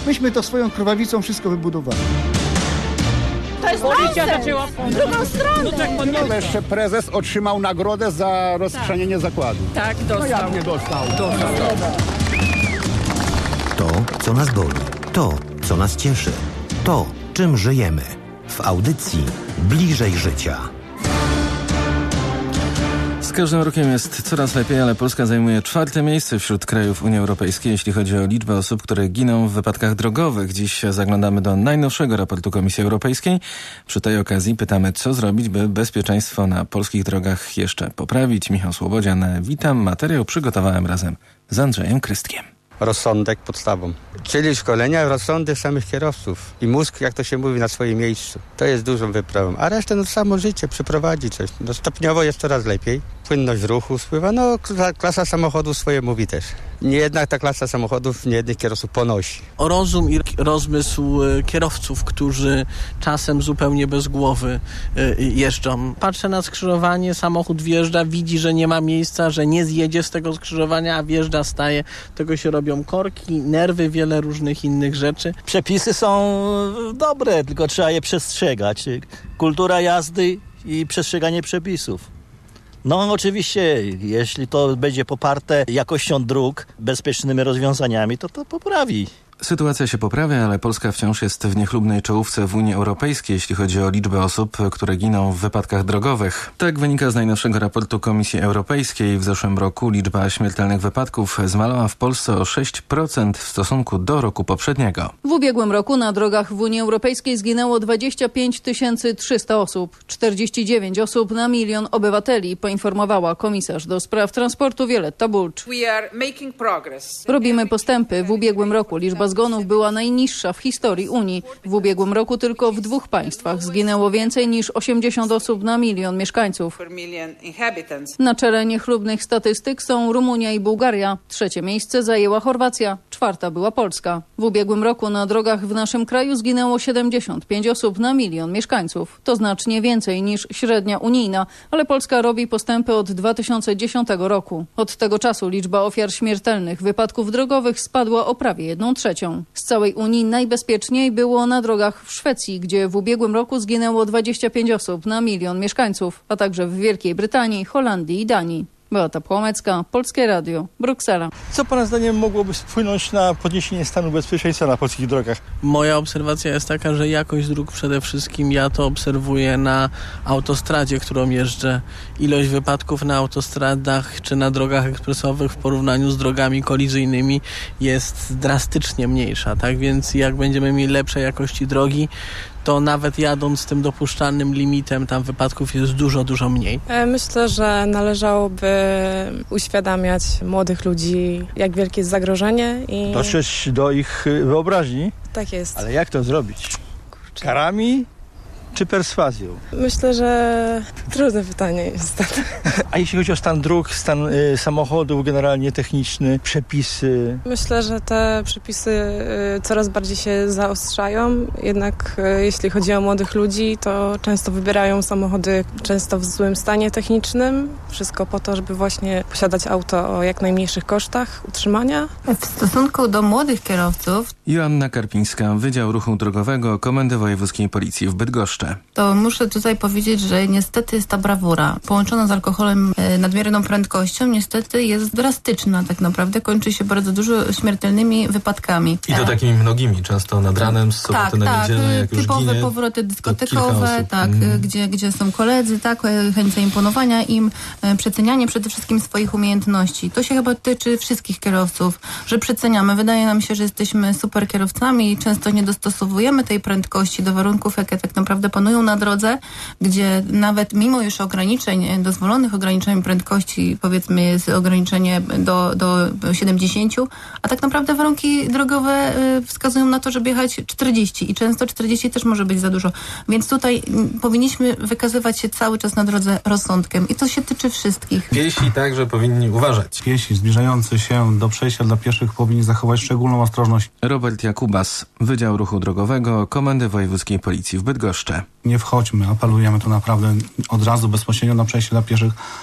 Myśmy to swoją krwawicą wszystko wybudowali. To jest policja zaczęła w drugą stronę. No jeszcze prezes otrzymał nagrodę za rozchrzanienie zakładu. Tak, dostał. No jak nie dostał? To, co nas boli. To, co nas cieszy. To, czym żyjemy. W audycji Bliżej Życia. Z każdym rokiem jest coraz lepiej, ale Polska zajmuje 4. miejsce wśród krajów Unii Europejskiej, jeśli chodzi o liczbę osób, które giną w wypadkach drogowych. Dziś zaglądamy do najnowszego raportu Komisji Europejskiej. Przy tej okazji pytamy, co zrobić, by bezpieczeństwo na polskich drogach jeszcze poprawić. Michał Słobodzian, witam. Materiał przygotowałem razem z Andrzejem Krystkiem. Rozsądek podstawą. Czyli szkolenia, rozsądek samych kierowców i mózg, jak to się mówi, na swoim miejscu. To jest dużą wyprawą. A resztę samo życie przeprowadzi coś. No, stopniowo jest coraz lepiej. Płynność ruchu spływa. No klasa samochodów swoje mówi też. Nie jednak ta klasa samochodów niejednych kierowców ponosi. O rozum i rozmysł kierowców, którzy czasem zupełnie bez głowy jeżdżą. Patrzę na skrzyżowanie, samochód wjeżdża, widzi, że nie ma miejsca, że nie zjedzie z tego skrzyżowania, a wjeżdża, staje. Tego się robią korki, nerwy, wiele różnych innych rzeczy. Przepisy są dobre, tylko trzeba je przestrzegać. Kultura jazdy i przestrzeganie przepisów. No oczywiście, jeśli to będzie poparte jakością dróg, bezpiecznymi rozwiązaniami, to poprawi. Sytuacja się poprawia, ale Polska wciąż jest w niechlubnej czołówce w Unii Europejskiej, jeśli chodzi o liczbę osób, które giną w wypadkach drogowych. Tak wynika z najnowszego raportu Komisji Europejskiej. W zeszłym roku liczba śmiertelnych wypadków zmalała w Polsce o 6% w stosunku do roku poprzedniego. W ubiegłym roku na drogach w Unii Europejskiej zginęło 25 300 osób. 49 osób na 1 000 000 obywateli, poinformowała komisarz do spraw transportu Violetta Bulc. Robimy postępy. W ubiegłym roku liczba zgonów była najniższa w historii Unii. W ubiegłym roku tylko w 2 państwach zginęło więcej niż 80 osób na 1 000 000 mieszkańców. Na czele niechlubnych statystyk są Rumunia i Bułgaria. 3. miejsce zajęła Chorwacja. 4. była Polska. W ubiegłym roku na drogach w naszym kraju zginęło 75 osób na 1 000 000 mieszkańców. To znacznie więcej niż średnia unijna, ale Polska robi postępy od 2010 roku. Od tego czasu liczba ofiar śmiertelnych wypadków drogowych spadła o prawie 1/3. Z całej Unii najbezpieczniej było na drogach w Szwecji, gdzie w ubiegłym roku zginęło 25 osób na 1 000 000 mieszkańców, a także w Wielkiej Brytanii, Holandii i Danii. Beata Płomecka, Polskie Radio, Bruksela. Co Pana zdaniem mogłoby wpłynąć na podniesienie stanu bezpieczeństwa na polskich drogach? Moja obserwacja jest taka, że jakość dróg przede wszystkim, ja to obserwuję na autostradzie, którą jeżdżę. Ilość wypadków na autostradach czy na drogach ekspresowych w porównaniu z drogami kolizyjnymi jest drastycznie mniejsza. Tak więc jak będziemy mieli lepszej jakości drogi, to nawet jadąc tym dopuszczalnym limitem, tam wypadków jest dużo, dużo mniej. Myślę, że należałoby uświadamiać młodych ludzi, jak wielkie jest zagrożenie. I dotrzeć do ich wyobraźni? Tak jest. Ale jak to zrobić? Karami czy perswazją? Myślę, że trudne pytanie jest. A jeśli chodzi o stan dróg, stan samochodów, generalnie techniczny, przepisy? Myślę, że te przepisy coraz bardziej się zaostrzają. Jednak jeśli chodzi o młodych ludzi, to często wybierają samochody często w złym stanie technicznym. Wszystko po to, żeby właśnie posiadać auto o jak najmniejszych kosztach utrzymania. W stosunku do młodych kierowców... Joanna Karpińska, Wydział Ruchu Drogowego Komendy Wojewódzkiej Policji w Bydgoszczy. To muszę tutaj powiedzieć, że niestety jest ta brawura połączona z alkoholem, nadmierną prędkością, niestety jest drastyczna. Tak naprawdę kończy się bardzo dużo śmiertelnymi wypadkami. I to takimi mnogimi, często nad ranem, z soboty na niedzielę, jak już typowe ginie, powroty dyskotekowe, gdzie są koledzy, chęć zaimponowania im, przecenianie przede wszystkim swoich umiejętności. To się chyba tyczy wszystkich kierowców, że przeceniamy. Wydaje nam się, że jesteśmy super kierowcami i często nie dostosowujemy tej prędkości do warunków, jakie tak naprawdę panują na drodze, gdzie nawet mimo już ograniczeń, dozwolonych ograniczeń prędkości, powiedzmy jest ograniczenie do 70, a tak naprawdę warunki drogowe wskazują na to, żeby jechać 40 i często 40 też może być za dużo. Więc tutaj powinniśmy wykazywać się cały czas na drodze rozsądkiem i to się tyczy wszystkich. Piesi także powinni uważać. Piesi zbliżający się do przejścia dla pieszych powinni zachować szczególną ostrożność. Robert Jakubas, Wydział Ruchu Drogowego Komendy Wojewódzkiej Policji w Bydgoszczy. Nie wchodźmy, apelujemy tu naprawdę od razu bezpośrednio na przejście dla pieszych,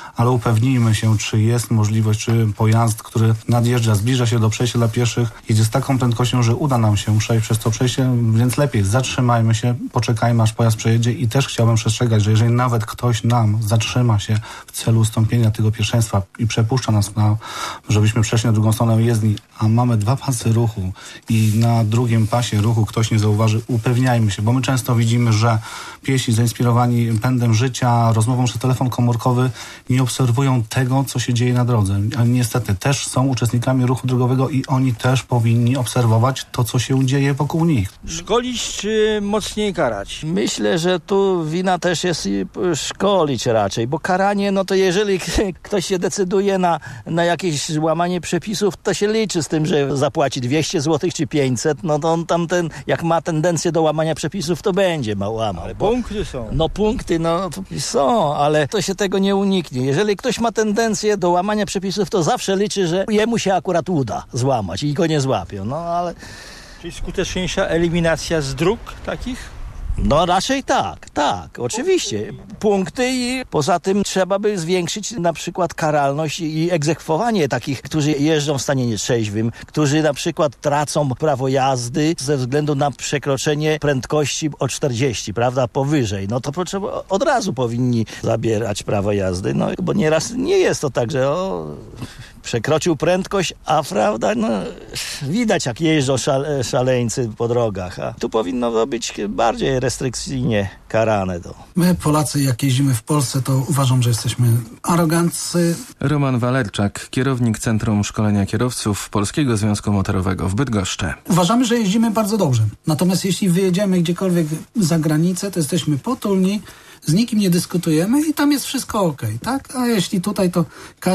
ale upewnijmy się, czy jest możliwość, czy pojazd, który nadjeżdża, zbliża się do przejścia dla pieszych, jedzie z taką prędkością, że uda nam się przejść przez to przejście, więc lepiej zatrzymajmy się, poczekajmy, aż pojazd przejedzie i też chciałbym przestrzegać, że jeżeli nawet ktoś nam zatrzyma się w celu ustąpienia tego pierwszeństwa i przepuszcza nas, żebyśmy przeszli na drugą stronę jezdni, a mamy 2 pasy ruchu i na drugim pasie ruchu ktoś nie zauważy, upewniajmy się, bo my często widzimy, że piesi zainspirowani pędem życia, rozmową przez telefon komórkowy nie obserwują tego, co się dzieje na drodze. A niestety też są uczestnikami ruchu drogowego i oni też powinni obserwować to, co się dzieje wokół nich. Szkolić czy mocniej karać? Myślę, że tu wina też jest i szkolić raczej, bo karanie, no to jeżeli ktoś się decyduje na jakieś łamanie przepisów, to się liczy z tym, że zapłaci 200 zł czy 500, no to on tamten, jak ma tendencję do łamania przepisów, to będzie łamał. Ale punkty są. No punkty, no są, ale to się tego nie uniknie. Jeżeli ktoś ma tendencję do łamania przepisów, to zawsze liczy, że jemu się akurat uda złamać i go nie złapią, no ale... Czyli skuteczniejsza eliminacja z dróg takich? No raczej tak, oczywiście. Punkty i poza tym trzeba by zwiększyć na przykład karalność i egzekwowanie takich, którzy jeżdżą w stanie nietrzeźwym, którzy na przykład tracą prawo jazdy ze względu na przekroczenie prędkości o 40, prawda, powyżej. No to od razu powinni zabierać prawo jazdy, no bo nieraz nie jest to tak, że przekroczył prędkość, a prawda, no widać jak jeżdżą szaleńcy po drogach, a tu powinno to być bardziej restrykcyjnie karane. My Polacy, jak jeździmy w Polsce, to uważam, że jesteśmy aroganccy. Roman Walerczak, kierownik Centrum Szkolenia Kierowców Polskiego Związku Motorowego w Bydgoszczy. Uważamy, że jeździmy bardzo dobrze. Natomiast jeśli wyjedziemy gdziekolwiek za granicę, to jesteśmy potulni, z nikim nie dyskutujemy i tam jest wszystko okej, tak? A jeśli tutaj, to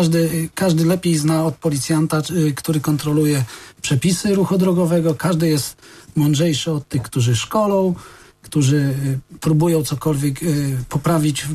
każdy lepiej zna od policjanta, który kontroluje przepisy ruchu drogowego. Każdy jest mądrzejszy od tych, którzy szkolą, którzy próbują cokolwiek poprawić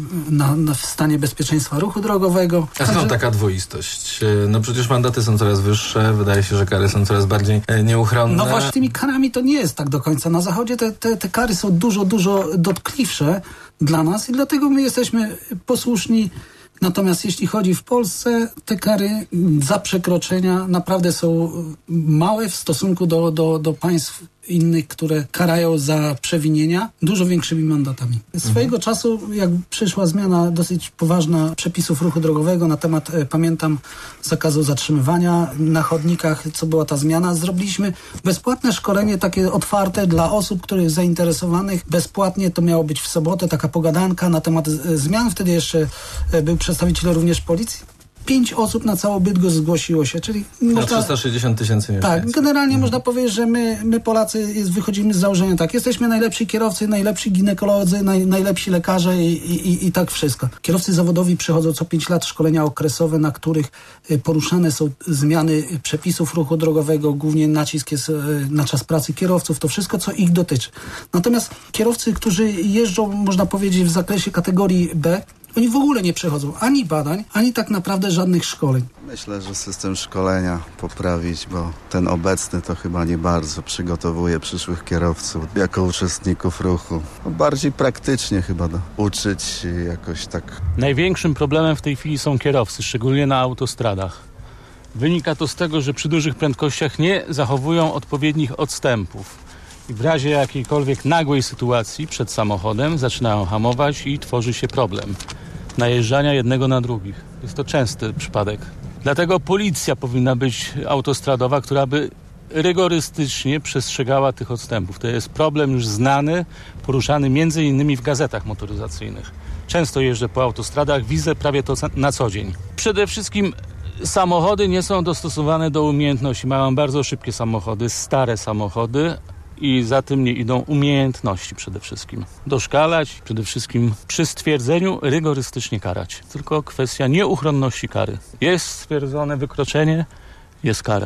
w stanie bezpieczeństwa ruchu drogowego. A skąd taka dwoistość? No przecież mandaty są coraz wyższe, wydaje się, że kary są coraz bardziej nieuchronne. No właśnie tymi karami to nie jest tak do końca. Na Zachodzie te kary są dużo dotkliwsze dla nas i dlatego my jesteśmy posłuszni. Natomiast jeśli chodzi w Polsce, te kary za przekroczenia naprawdę są małe w stosunku do państw innych, które karają za przewinienia dużo większymi mandatami. Swojego czasu, jak przyszła zmiana dosyć poważna przepisów ruchu drogowego na temat, pamiętam, zakazu zatrzymywania na chodnikach, co była ta zmiana, zrobiliśmy bezpłatne szkolenie takie otwarte dla osób, których zainteresowanych. Bezpłatnie to miało być w sobotę, taka pogadanka na temat zmian. Wtedy jeszcze był przedstawiciel również policji. 5 osób na całą Bydgoszcz zgłosiło się, czyli... Na 360 tysięcy mieszkańców. Tak, generalnie można powiedzieć, że my Polacy wychodzimy z założenia tak, jesteśmy najlepsi kierowcy, najlepsi ginekolodzy, najlepsi lekarze i tak wszystko. Kierowcy zawodowi przechodzą co 5 lat szkolenia okresowe, na których poruszane są zmiany przepisów ruchu drogowego, głównie nacisk jest na czas pracy kierowców, to wszystko, co ich dotyczy. Natomiast kierowcy, którzy jeżdżą, można powiedzieć, w zakresie kategorii B, oni w ogóle nie przechodzą ani badań, ani tak naprawdę żadnych szkoleń. Myślę, że system szkolenia poprawić, bo ten obecny to chyba nie bardzo przygotowuje przyszłych kierowców jako uczestników ruchu. Bardziej praktycznie chyba uczyć jakoś tak. Największym problemem w tej chwili są kierowcy, szczególnie na autostradach. Wynika to z tego, że przy dużych prędkościach nie zachowują odpowiednich odstępów. I w razie jakiejkolwiek nagłej sytuacji przed samochodem zaczynają hamować i tworzy się problem najeżdżania jednego na drugich. Jest to częsty przypadek. Dlatego policja powinna być autostradowa, która by rygorystycznie przestrzegała tych odstępów. To jest problem już znany, poruszany między innymi w gazetach motoryzacyjnych. Często jeżdżę po autostradach, widzę prawie to na co dzień. Przede wszystkim samochody nie są dostosowane do umiejętności. Mają bardzo szybkie samochody, stare samochody, i za tym nie idą umiejętności przede wszystkim. Doszkalać, przede wszystkim przy stwierdzeniu rygorystycznie karać. Tylko kwestia nieuchronności kary. Jest stwierdzone wykroczenie, jest kara.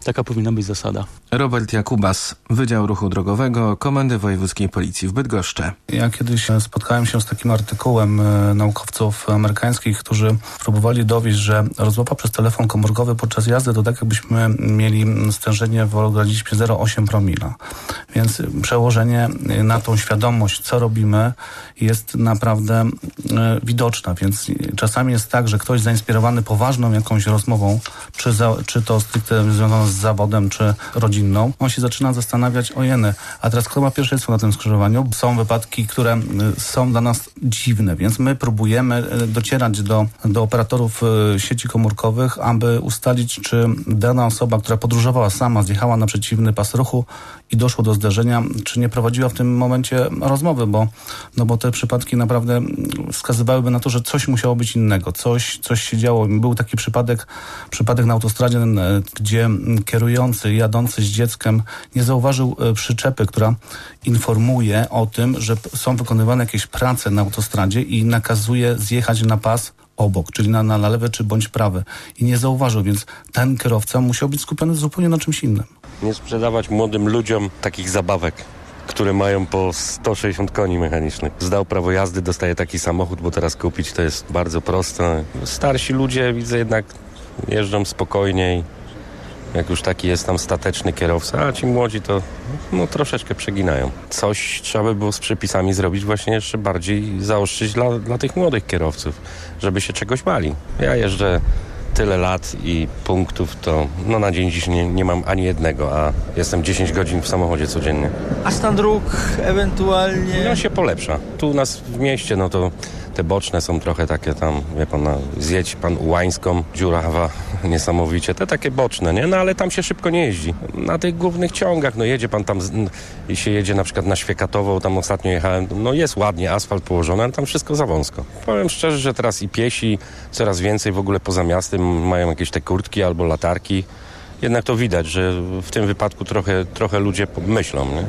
Taka powinna być zasada. Robert Jakubas, Wydział Ruchu Drogowego Komendy Wojewódzkiej Policji w Bydgoszczy. Ja kiedyś spotkałem się z takim artykułem naukowców amerykańskich, którzy próbowali dowieść, że rozmowa przez telefon komórkowy podczas jazdy to tak, jakbyśmy mieli stężenie w organizmie 0,8 promila. Więc przełożenie na tą świadomość, co robimy, jest naprawdę widoczna. Więc czasami jest tak, że ktoś zainspirowany poważną jakąś rozmową, czy to stricte związane z zawodem, czy rodzinną, on się zaczyna zastanawiać, ojeny, a teraz kto ma pierwszeństwo na tym skrzyżowaniu? Są wypadki, które są dla nas dziwne, więc my próbujemy docierać do operatorów sieci komórkowych, aby ustalić, czy dana osoba, która podróżowała sama, zjechała na przeciwny pas ruchu i doszło do zderzenia, czy nie prowadziła w tym momencie rozmowy, bo te przypadki naprawdę wskazywałyby na to, że coś musiało być innego, coś się działo. Był taki przypadek na autostradzie, gdzie kierujący, jadący z dzieckiem nie zauważył przyczepy, która informuje o tym, że są wykonywane jakieś prace na autostradzie i nakazuje zjechać na pas obok, czyli na lewy czy bądź prawy. I nie zauważył, więc ten kierowca musiał być skupiony zupełnie na czymś innym. Nie sprzedawać młodym ludziom takich zabawek, które mają po 160 koni mechanicznych. Zdał prawo jazdy, dostaje taki samochód, bo teraz kupić to jest bardzo proste. Starsi ludzie, widzę, jednak jeżdżą spokojniej, jak już taki jest tam stateczny kierowca, a ci młodzi to troszeczkę przeginają. Coś trzeba by było z przepisami zrobić, właśnie jeszcze bardziej zaostrzyć dla tych młodych kierowców, żeby się czegoś bali. Ja jeżdżę tyle lat i punktów, to na dzień dziś nie mam ani jednego, a jestem 10 godzin w samochodzie codziennie. A stan dróg ewentualnie? Się polepsza. Tu u nas w mieście, to te boczne są trochę takie tam, wie pan, zjedź pan Ułańską, dziurawa, niesamowicie, te takie boczne, nie? Ale tam się szybko nie jeździ. Na tych głównych ciągach, jedzie pan tam i się jedzie na przykład na Świekatową, tam ostatnio jechałem, jest ładnie, asfalt położony, ale tam wszystko za wąsko. Powiem szczerze, że teraz i piesi coraz więcej w ogóle poza miastem mają jakieś te kurtki albo latarki. Jednak to widać, że w tym wypadku trochę ludzie myślą, nie?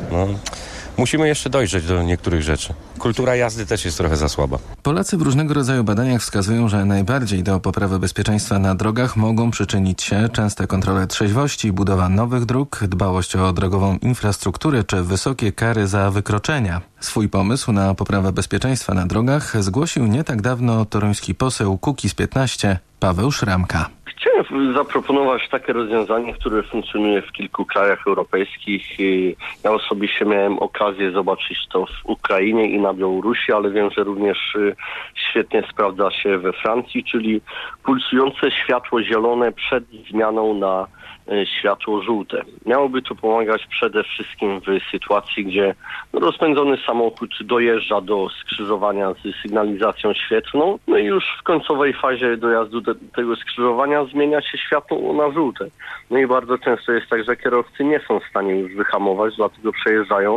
Musimy jeszcze dojrzeć do niektórych rzeczy. Kultura jazdy też jest trochę za słaba. Polacy w różnego rodzaju badaniach wskazują, że najbardziej do poprawy bezpieczeństwa na drogach mogą przyczynić się częste kontrole trzeźwości, budowa nowych dróg, dbałość o drogową infrastrukturę czy wysokie kary za wykroczenia. Swój pomysł na poprawę bezpieczeństwa na drogach zgłosił nie tak dawno toruński poseł Kukiz15 Paweł Szramka. Chciałem zaproponować takie rozwiązanie, które funkcjonuje w kilku krajach europejskich. Ja osobiście miałem okazję zobaczyć to w Ukrainie i na Białorusi, ale wiem, że również świetnie sprawdza się we Francji, czyli pulsujące światło zielone przed zmianą na światło żółte. Miałoby to pomagać przede wszystkim w sytuacji, gdzie rozpędzony samochód dojeżdża do skrzyżowania z sygnalizacją świetlną, i już w końcowej fazie dojazdu do tego skrzyżowania zmienia się światło na żółte. I bardzo często jest tak, że kierowcy nie są w stanie już wyhamować, dlatego przejeżdżają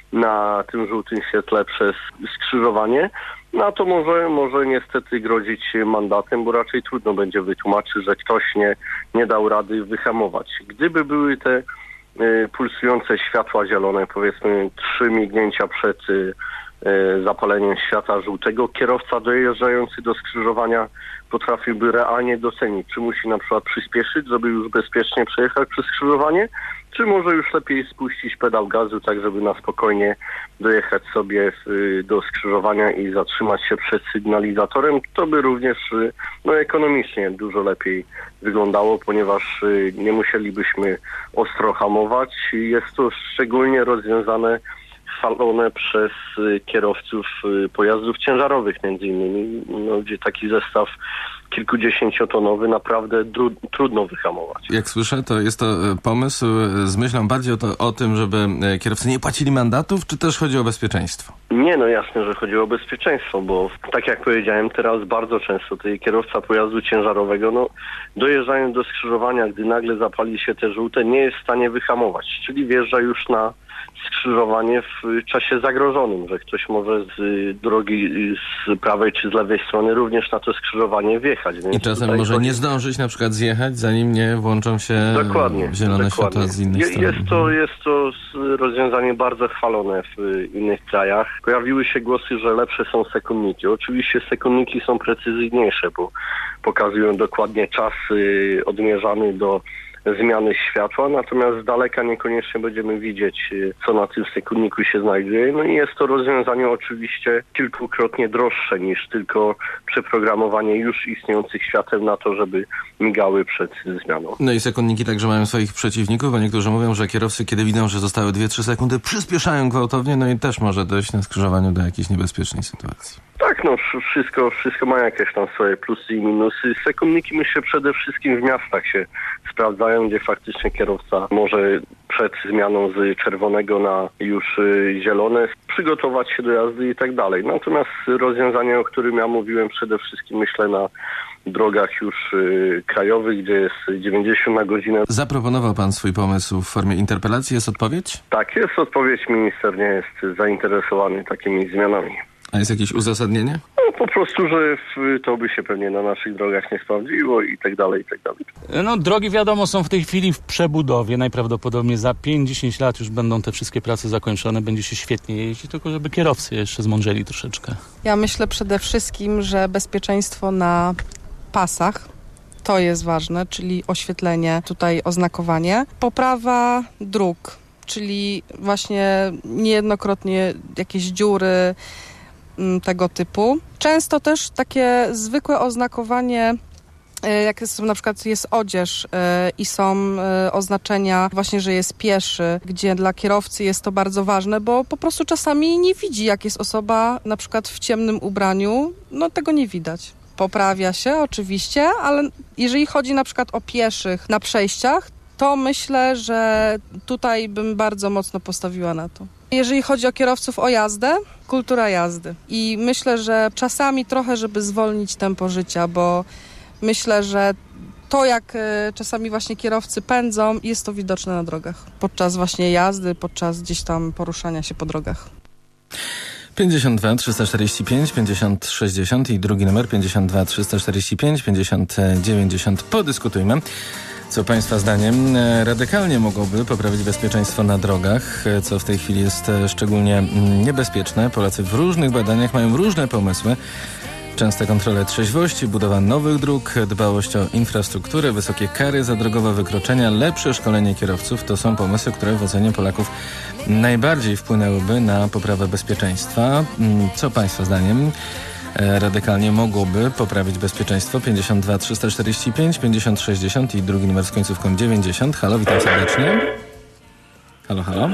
na tym żółtym świetle przez skrzyżowanie. A to może niestety grozić mandatem, bo raczej trudno będzie wytłumaczyć, że ktoś nie dał rady wyhamować. Gdyby były te pulsujące światła zielone, powiedzmy 3 mignięcia przed zapaleniem światła żółtego, kierowca dojeżdżający do skrzyżowania potrafiłby realnie docenić, czy musi na przykład przyspieszyć, żeby już bezpiecznie przejechać przez skrzyżowanie, czy może już lepiej spuścić pedał gazu, tak żeby na spokojnie dojechać sobie do skrzyżowania i zatrzymać się przed sygnalizatorem. To by również ekonomicznie dużo lepiej wyglądało, ponieważ nie musielibyśmy ostro hamować. Jest to szczególnie rozwiązane, chwalone przez kierowców pojazdów ciężarowych między innymi, gdzie taki zestaw kilkudziesięciotonowy naprawdę trudno wyhamować. Jak słyszę, to jest to pomysł z myślą bardziej o tym, żeby kierowcy nie płacili mandatów, czy też chodzi o bezpieczeństwo? Nie, jasne, że chodzi o bezpieczeństwo, bo tak jak powiedziałem, teraz bardzo często ten kierowca pojazdu ciężarowego, dojeżdżając do skrzyżowania, gdy nagle zapali się te żółte, nie jest w stanie wyhamować, czyli wjeżdża już na skrzyżowanie w czasie zagrożonym, że ktoś może z drogi z prawej czy z lewej strony również na to skrzyżowanie wjechać. Więc i czasem może nie zdążyć na przykład zjechać, zanim nie włączą się zielone światła z innej strony. Jest to rozwiązanie bardzo chwalone w innych krajach. Pojawiły się głosy, że lepsze są sekundniki. Oczywiście sekundniki są precyzyjniejsze, bo pokazują dokładnie czas odmierzany do zmiany światła, natomiast z daleka niekoniecznie będziemy widzieć, co na tym sekundniku się znajduje. No i jest to rozwiązanie oczywiście kilkukrotnie droższe niż tylko przeprogramowanie już istniejących świateł na to, żeby migały przed zmianą. No i sekundniki także mają swoich przeciwników, bo niektórzy mówią, że kierowcy, kiedy widzą, że zostały 2-3 sekundy, przyspieszają gwałtownie, no i też może dojść na skrzyżowaniu do jakiejś niebezpiecznej sytuacji. Tak, no wszystko ma jakieś tam swoje plusy i minusy. Sekundniki myślę przede wszystkim w miastach się sprawdzają, gdzie faktycznie kierowca może przed zmianą z czerwonego na już zielone przygotować się do jazdy i tak dalej. Natomiast rozwiązanie, o którym ja mówiłem, przede wszystkim myślę na drogach już krajowych, gdzie jest 90 na godzinę. Zaproponował pan swój pomysł w formie interpelacji. Jest odpowiedź? Tak, jest odpowiedź. Minister nie jest zainteresowany takimi zmianami. A jest jakieś uzasadnienie? No po prostu, że to by się pewnie na naszych drogach nie sprawdziło i tak dalej, i tak dalej. No drogi wiadomo są w tej chwili w przebudowie. Najprawdopodobniej za 5-10 lat już będą te wszystkie prace zakończone. Będzie się świetnie jeździć, tylko żeby kierowcy jeszcze zmądrzeli troszeczkę. Ja myślę przede wszystkim, że bezpieczeństwo na pasach to jest ważne, czyli oświetlenie, tutaj oznakowanie. Poprawa dróg, czyli właśnie niejednokrotnie jakieś dziury, tego typu. Często też takie zwykłe oznakowanie, jak jest, na przykład jest odzież i są oznaczenia właśnie, że jest pieszy, gdzie dla kierowcy jest to bardzo ważne, bo po prostu czasami nie widzi, jak jest osoba na przykład w ciemnym ubraniu, no tego nie widać. Poprawia się oczywiście, ale jeżeli chodzi na przykład o pieszych na przejściach, to myślę, że tutaj bym bardzo mocno postawiła na to. Jeżeli chodzi o kierowców, o jazdę, kultura jazdy. I myślę, że czasami trochę, żeby zwolnić tempo życia, bo myślę, że to, jak czasami właśnie kierowcy pędzą, jest to widoczne na drogach. Podczas właśnie jazdy, podczas gdzieś tam poruszania się po drogach. 52 345 50 60 i drugi numer 52 345 50 90. Podyskutujmy. Co Państwa zdaniem radykalnie mogłoby poprawić bezpieczeństwo na drogach, co w tej chwili jest szczególnie niebezpieczne. Polacy w różnych badaniach mają różne pomysły. Częste kontrole trzeźwości, budowa nowych dróg, dbałość o infrastrukturę, wysokie kary za drogowe wykroczenia, lepsze szkolenie kierowców to są pomysły, które w ocenie Polaków najbardziej wpłynęłyby na poprawę bezpieczeństwa. Co Państwa zdaniem radykalnie mogłoby poprawić bezpieczeństwo? 52 345 50 60 i drugi numer z końcówką 90. Halo, witam serdecznie. Halo, halo.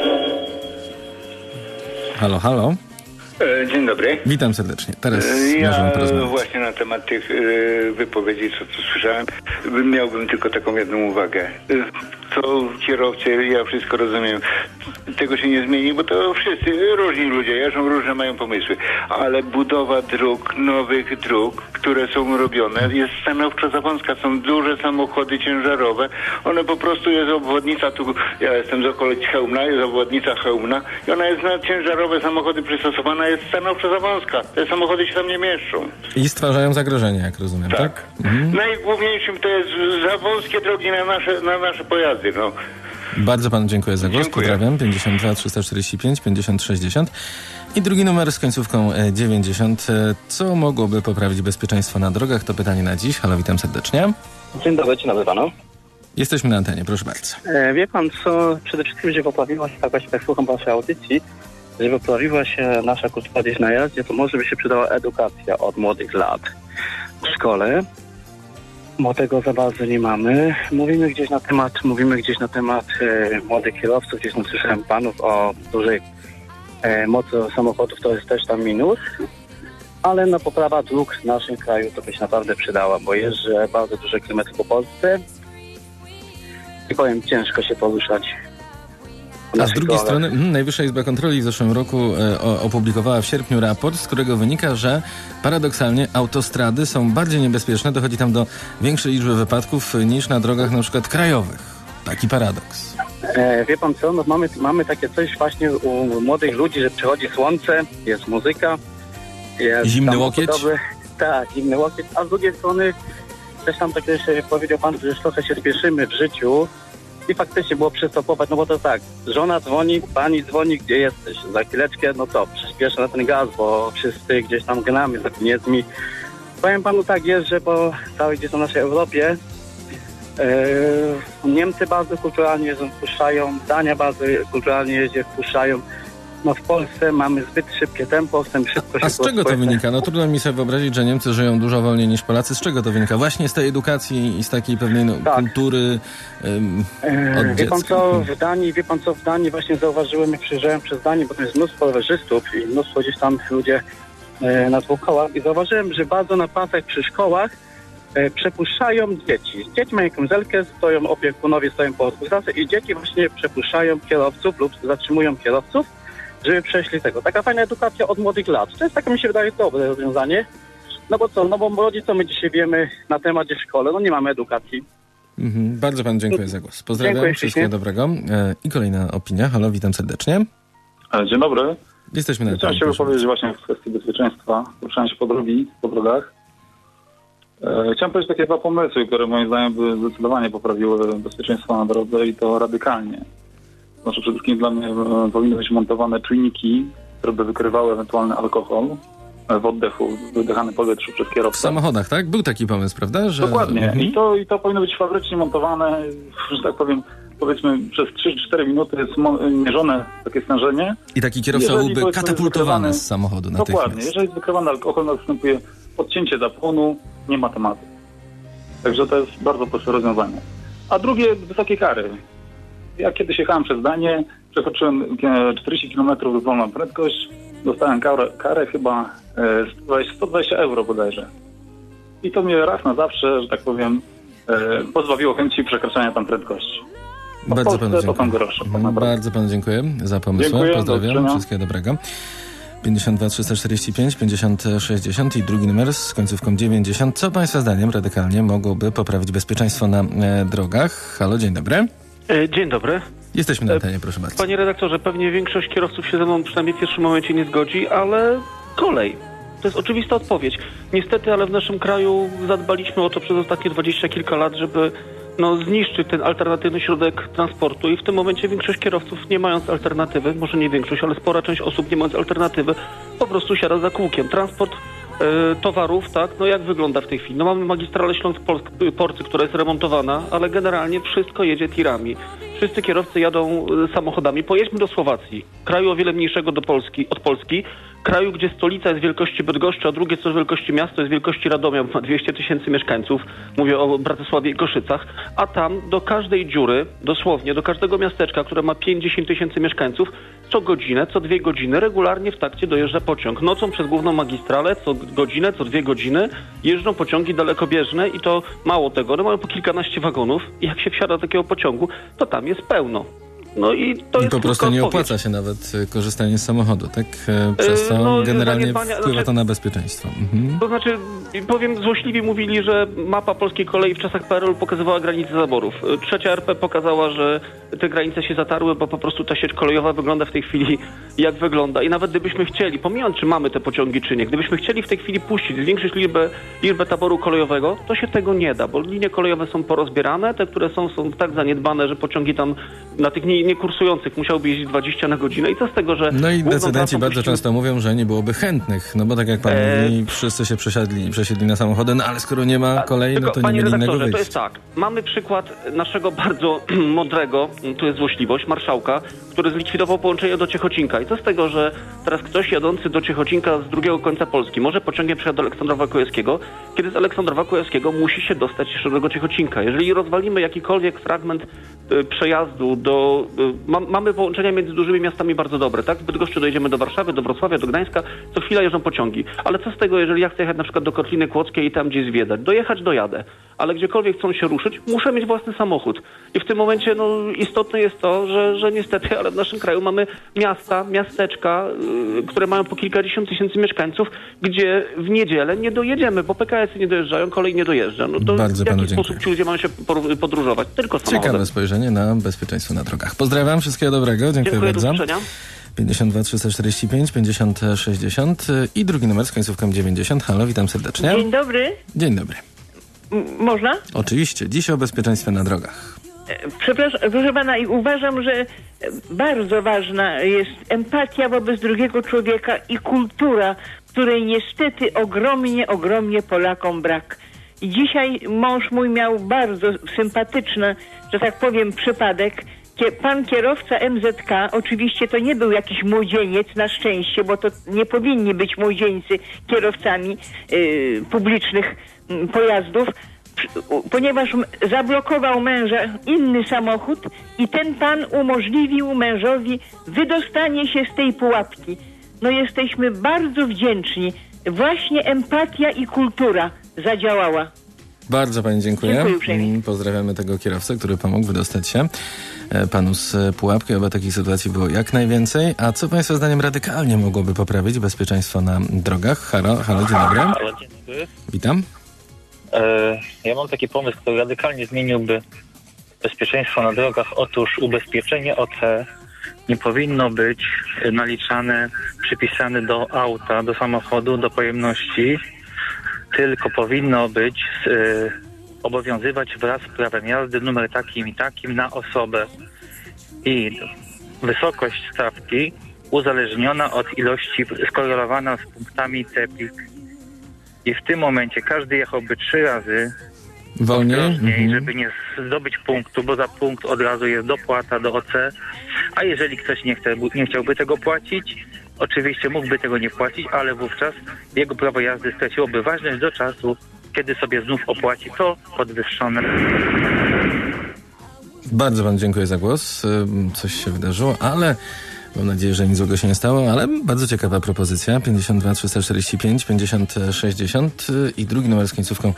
Halo, halo. Dzień dobry. Witam serdecznie. Teraz możemy porozmawiać. Właśnie na temat tych wypowiedzi, co tu słyszałem, miałbym tylko taką jedną uwagę. Co kierowcy, ja wszystko rozumiem, tego się nie zmieni, bo to wszyscy, różni ludzie jeżdżą, różne mają pomysły, ale budowa dróg, nowych dróg, które są robione, jest stanowczo za wąska. Są duże samochody ciężarowe, one po prostu jest obwodnica, tu ja jestem z okolic Chełmna, jest obwodnica Chełmna i ona jest na ciężarowe samochody przystosowana, jest stanowczo za wąska. Te samochody się tam nie mieszczą. I stwarzają zagrożenie, jak rozumiem, tak? Mhm. Najgłówniejszym to jest za wąskie drogi na nasze pojazdy, no. Bardzo panu dziękuję za głos. Dziękuję. Pozdrawiam. 52 345 50 60 i drugi numer z końcówką 90. Co mogłoby poprawić bezpieczeństwo na drogach? To pytanie na dziś. Halo, witam serdecznie. Dzień dobry panu. Jesteśmy na antenie, proszę bardzo. Wie pan co, przede wszystkim, że poprawiła się, tak słucham waszej audycji, że poprawiła się nasza kultura gdzieś na jazdzie, to może by się przydała edukacja od młodych lat w szkole, bo tego za bardzo nie mamy. Mówimy gdzieś na temat młodych kierowców, gdzieś tam słyszałem panów o dużej mocy samochodów, to jest też tam minus, ale na poprawa dróg w naszym kraju to by się naprawdę przydała, bo jeżdżę bardzo dużo kilometrów po Polsce i powiem, ciężko się poruszać. A z drugiej strony Najwyższa Izba Kontroli w zeszłym roku opublikowała w sierpniu raport, z którego wynika, że paradoksalnie autostrady są bardziej niebezpieczne. Dochodzi tam do większej liczby wypadków niż na drogach na przykład krajowych. Taki paradoks. Wie pan co, no mamy takie coś właśnie u młodych ludzi, że przychodzi słońce, jest muzyka. Jest zimny łokieć? Tak, zimny łokieć. A z drugiej strony też tam tak powiedział pan, że już trochę się spieszymy w życiu. I faktycznie było przystopować, no bo to tak, żona dzwoni, pani dzwoni, gdzie jesteś? Za chwileczkę, no to przyspieszę na ten gaz, bo wszyscy gdzieś tam gnamy za pieniędzmi. Powiem panu tak, jest, że po całej gdzieś na naszej Europie Niemcy bardzo kulturalnie jeżdżą, wpuszczają, Dania bardzo kulturalnie jeździ, wpuszczają. No w Polsce mamy zbyt szybkie tempo, z tym szybko się... A z czego to wynika? No trudno mi sobie wyobrazić, że Niemcy żyją dużo wolniej niż Polacy. Z czego to wynika? Właśnie z tej edukacji i z takiej pewnej kultury od Wie pan dziecka. co, w Danii właśnie zauważyłem, jak przyjeżdżałem przez Danię, bo to jest mnóstwo rowerzystów i mnóstwo gdzieś tam ludzie na dwóch kołach i zauważyłem, że bardzo na pasach przy szkołach przepuszczają dzieci. Dzieci mają kamizelkę, opiekunowie stoją po odkurzace i dzieci właśnie przepuszczają kierowców lub zatrzymują kierowców, żeby przeszli tego. Taka fajna edukacja od młodych lat. To jest takie, mi się wydaje, dobre rozwiązanie. No bo co, bo rodzicom my dzisiaj wiemy na temat w szkole, no nie mamy edukacji. Bardzo panu dziękuję za głos. Pozdrawiam, Dziękuję wszystkiego dobrego. I kolejna opinia. Halo, witam serdecznie. Dzień dobry. Jesteśmy na Chciałem się wypowiedzieć właśnie w kwestii bezpieczeństwa, poruszania się po drogach. Chciałem powiedzieć takie dwa pomysły, które moim zdaniem by zdecydowanie poprawiły bezpieczeństwo na drodze i to radykalnie. Znaczy przede wszystkim dla mnie powinny być montowane czujniki, które by wykrywały ewentualny alkohol w oddechu, w wydychanym powietrzu przez kierowcę. W samochodach, tak? Był taki pomysł, prawda? Że... Dokładnie. I to powinno być fabrycznie montowane, że tak powiem, powiedzmy przez 3-4 minuty jest mierzone takie stężenie. I taki kierowca byłby katapultowany z samochodu natychmiast. Dokładnie. Jeżeli jest wykrywany alkohol, następuje odcięcie zapłonu, nie ma tematu. Także to jest bardzo proste rozwiązanie. A drugie, wysokie kary. Ja kiedyś jechałem przez Danię, przekroczyłem 40 km wolną prędkość, dostałem karę chyba 120 euro bodajże. I to mnie raz na zawsze, że tak powiem, pozbawiło chęci przekraczania tam prędkości. Bardzo panu dziękuję. Grosze, Bardzo panu dziękuję za pomysł. Dziękuję, pozdrawiam, wszystkiego dobrego. 52 345 50 60 i drugi numer z końcówką 90. Co państwa zdaniem radykalnie mogłoby poprawić bezpieczeństwo na drogach? Halo, dzień dobry. Dzień dobry. Jesteśmy na antenie, proszę bardzo. Panie redaktorze, pewnie większość kierowców się ze mną przynajmniej w pierwszym momencie nie zgodzi, ale kolej. To jest oczywista odpowiedź. Niestety, ale w naszym kraju zadbaliśmy o to przez ostatnie 20 kilka lat, żeby zniszczyć ten alternatywny środek transportu i w tym momencie większość kierowców, nie mając alternatywy, może nie większość, ale spora część osób nie mając alternatywy, po prostu siada za kółkiem. Transport towarów, tak, jak wygląda w tej chwili? Mamy magistralę Śląsk-Porcy, która jest remontowana, ale generalnie wszystko jedzie tirami. Wszyscy kierowcy jadą samochodami. Pojedźmy do Słowacji, kraju o wiele mniejszego od Polski, kraju, gdzie stolica jest wielkości Bydgoszczy, a drugie co wielkości miasto jest wielkości Radomia, ma 200 000 mieszkańców, mówię o Bratysławie i Koszycach, a tam do każdej dziury, dosłownie do każdego miasteczka, które ma 5-10 tysięcy mieszkańców, co godzinę, co 2 godziny regularnie w takcie dojeżdża pociąg. Nocą przez główną magistralę, co godzinę, co 2 godziny jeżdżą pociągi dalekobieżne i to mało tego, one mają po kilkanaście wagonów i jak się wsiada do takiego pociągu, to tam jest pełno. I to jest po prostu nie opłaca się nawet korzystanie z samochodu, tak? Przez to generalnie wpływa to na bezpieczeństwo. To znaczy, powiem, złośliwi mówili, że mapa polskiej kolei w czasach PRL pokazywała granice zaborów. Trzecia RP pokazała, że te granice się zatarły, bo po prostu ta sieć kolejowa wygląda w tej chwili jak wygląda. I nawet gdybyśmy chcieli, pomijając czy mamy te pociągi czy nie, gdybyśmy chcieli w tej chwili puścić, zwiększyć liczbę taboru kolejowego, to się tego nie da, bo linie kolejowe są porozbierane, te, które są tak zaniedbane, że pociągi tam na tych nie kursujących musiałby jeździć 20 na godzinę i co z tego, że... I decydenci bardzo często mówią, że nie byłoby chętnych, bo tak jak pan mówi, wszyscy się przesiedli na samochody, ale skoro nie ma kolei, to nie mieli innego wyjścia. To jest tak, mamy przykład naszego bardzo mądrego, tu jest złośliwość, marszałka, który zlikwidował połączenie do Ciechocinka i co z tego, że teraz ktoś jadący do Ciechocinka z drugiego końca Polski może pociągiem przejechać do Aleksandrowa Kujawskiego, kiedy z Aleksandrowa Kujawskiego musi się dostać jeszcze do tego Ciechocinku. Jeżeli rozwalimy jakikolwiek fragment przejazdu mamy połączenia między dużymi miastami bardzo dobre, tak? Z Bydgoszczy dojedziemy do Warszawy, do Wrocławia, do Gdańska, co chwila jeżdżą pociągi. Ale co z tego, jeżeli ja chcę jechać na przykład do Kotliny Kłodzkiej i tam gdzieś zwiedzać? Dojechać dojadę, ale gdziekolwiek chcą się ruszyć, muszę mieć własny samochód. I w tym momencie istotne jest to, że niestety, ale w naszym kraju mamy miasteczka, które mają po kilkadziesiąt tysięcy mieszkańców, gdzie w niedzielę nie dojedziemy, bo PKS-y nie dojeżdżają, kolej nie dojeżdża. To bardzo w jaki dziękuję. sposób ci ludzie mają się podróżować? Tylko samochodem. Ciekawe spojrzenie na bezpieczeństwo na drogach. Pozdrawiam, wszystkiego dobrego, dziękuję bardzo. 52 345 50 60 i drugi numer z końcówką 90. Halo, witam serdecznie. Dzień dobry. Dzień dobry. Można? Oczywiście, dziś o bezpieczeństwie na drogach. Przepraszam, proszę pana, i uważam, że bardzo ważna jest empatia wobec drugiego człowieka i kultura, której niestety ogromnie Polakom brak. I dzisiaj mąż mój miał bardzo sympatyczny, że tak powiem, przypadek. Pan kierowca MZK, oczywiście to nie był jakiś młodzieniec, na szczęście, bo to nie powinni być młodzieńcy kierowcami publicznych pojazdów, ponieważ zablokował męża inny samochód i ten pan umożliwił mężowi wydostanie się z tej pułapki. No jesteśmy bardzo wdzięczni. Właśnie empatia i kultura zadziałała. Bardzo pani dziękuję. Dziękuję uprzejmie. Pozdrawiamy tego kierowcę, który pomógł wydostać się panu z pułapki, aby takich sytuacji było jak najwięcej. A co państwa zdaniem radykalnie mogłoby poprawić bezpieczeństwo na drogach? Halo, dzień dobry. Halo, dzień dobry. Witam. Ja mam taki pomysł, który radykalnie zmieniłby bezpieczeństwo na drogach. Otóż ubezpieczenie OC nie powinno być naliczane, przypisane do auta, do samochodu, do pojemności, tylko powinno być obowiązywać wraz z prawem jazdy numer takim i takim na osobę. I wysokość stawki uzależniona od ilości, skorelowana z punktami TEPIK. I w tym momencie każdy jechałby 3 razy wolniej, żeby nie zdobyć punktu, bo za punkt od razu jest dopłata do OC, a jeżeli ktoś nie chciałby tego płacić, oczywiście mógłby tego nie płacić, ale wówczas jego prawo jazdy straciłoby ważność do czasu, kiedy sobie znów opłaci to podwyższone. Bardzo panu dziękuję za głos. Coś się wydarzyło, ale mam nadzieję, że nic złego się nie stało, ale bardzo ciekawa propozycja. 52 345 50 60 i drugi numer z końcówką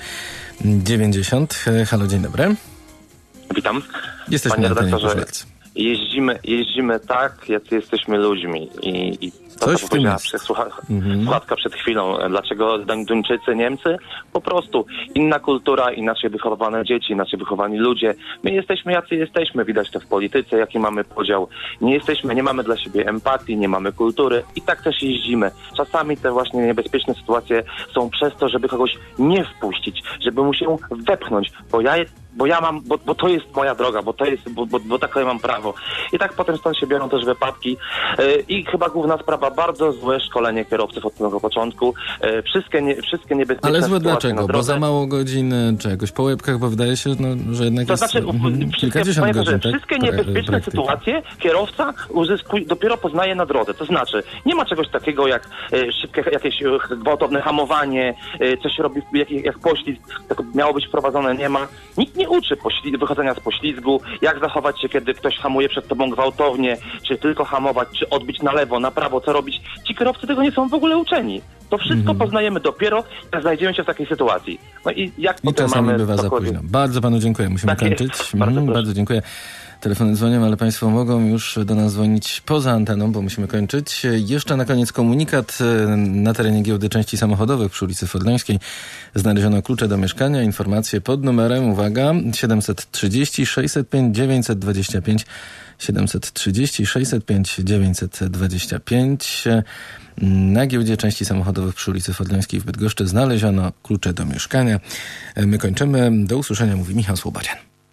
90. Halo, dzień dobry. Witam. Jesteśmy Panie na antenie, redaktorze, jeździmy tak, jacy jesteśmy ludźmi i to, coś co w tym powiedziała jest. Słuchawka przed chwilą. Dlaczego Duńczycy, Niemcy? Po prostu inna kultura, inaczej wychowane dzieci, inaczej wychowani ludzie. My jesteśmy jacy jesteśmy, widać to w polityce, jaki mamy podział. Nie mamy dla siebie empatii, nie mamy kultury i tak też jeździmy. Czasami te właśnie niebezpieczne sytuacje są przez to, żeby kogoś nie wpuścić, żeby mu się wepchnąć, bo to jest moja droga, bo takie mam prawo. I tak potem stąd się biorą też wypadki i chyba główna sprawa, bardzo złe szkolenie kierowców od samego początku. Wszystkie niebezpieczne ale złe sytuacje dlaczego? Bo za mało godzin, czy jakoś po łebkach, bo wydaje się, że jednak to jest kilkadziesiąt godzin. Tak? Wszystkie niebezpieczne sytuacje kierowca dopiero poznaje na drodze. To znaczy, nie ma czegoś takiego jak szybkie, jakieś gwałtowne hamowanie, coś robi jak poślizg, tak miało być wprowadzone, nie ma. Nikt nie uczy wychodzenia z poślizgu, jak zachować się, kiedy ktoś hamuje przed tobą gwałtownie, czy tylko hamować, czy odbić na lewo, na prawo, co robić. Ci kierowcy tego nie są w ogóle uczeni. To wszystko poznajemy dopiero, jak znajdziemy się w takiej sytuacji. No i jak I potem czasami mamy... bywa za późno. Bardzo panu dziękuję. Musimy kończyć. Bardzo dziękuję. Telefony dzwonią, ale państwo mogą już do nas dzwonić poza anteną, bo musimy kończyć. Jeszcze na koniec komunikat. Na terenie giełdy części samochodowych przy ulicy Fordońskiej znaleziono klucze do mieszkania. Informacje pod numerem, uwaga, 730 605 925 730 605 925. Na giełdzie części samochodowych przy ulicy Fordońskiej w Bydgoszczy znaleziono klucze do mieszkania. My kończymy. Do usłyszenia, mówi Michał Słobarian.